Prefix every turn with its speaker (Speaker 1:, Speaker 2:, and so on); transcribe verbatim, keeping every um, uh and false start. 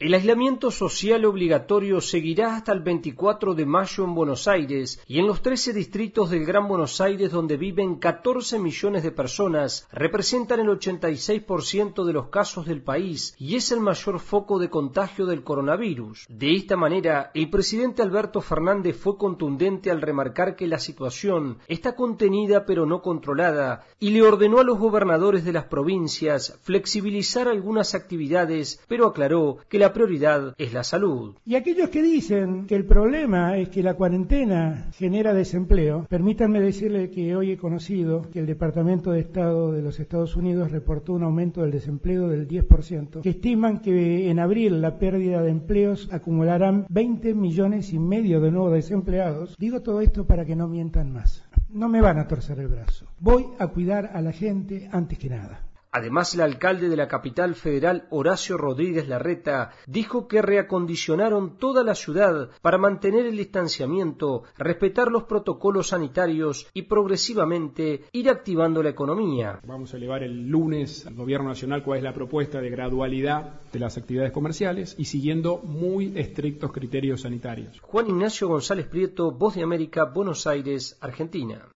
Speaker 1: El aislamiento social obligatorio seguirá hasta el veinticuatro de mayo en Buenos Aires y en los trece distritos del Gran Buenos Aires, donde viven catorce millones de personas, representan el ochenta y seis por ciento de los casos del país y es el mayor foco de contagio del coronavirus. De esta manera, el presidente Alberto Fernández fue contundente al remarcar que la situación está contenida pero no controlada y le ordenó a los gobernadores de las provincias flexibilizar algunas actividades, pero aclaró que la prioridad es la salud.
Speaker 2: Y aquellos que dicen que el problema es que la cuarentena genera desempleo, permítanme decirle que hoy he conocido que el Departamento de Estado de los Estados Unidos reportó un aumento del desempleo del diez por ciento, que estiman que en abril la pérdida de empleos acumularán veinte millones y medio de nuevos desempleados. Digo todo esto para que no mientan más. No me van a torcer el brazo. Voy a cuidar a la gente antes que nada.
Speaker 1: Además, el alcalde de la capital federal, Horacio Rodríguez Larreta, dijo que reacondicionaron toda la ciudad para mantener el distanciamiento, respetar los protocolos sanitarios y progresivamente ir activando la economía.
Speaker 3: Vamos a elevar el lunes al Gobierno Nacional cuál es la propuesta de gradualidad de las actividades comerciales y siguiendo muy estrictos criterios sanitarios.
Speaker 1: Juan Ignacio González Prieto, Voz de América, Buenos Aires, Argentina.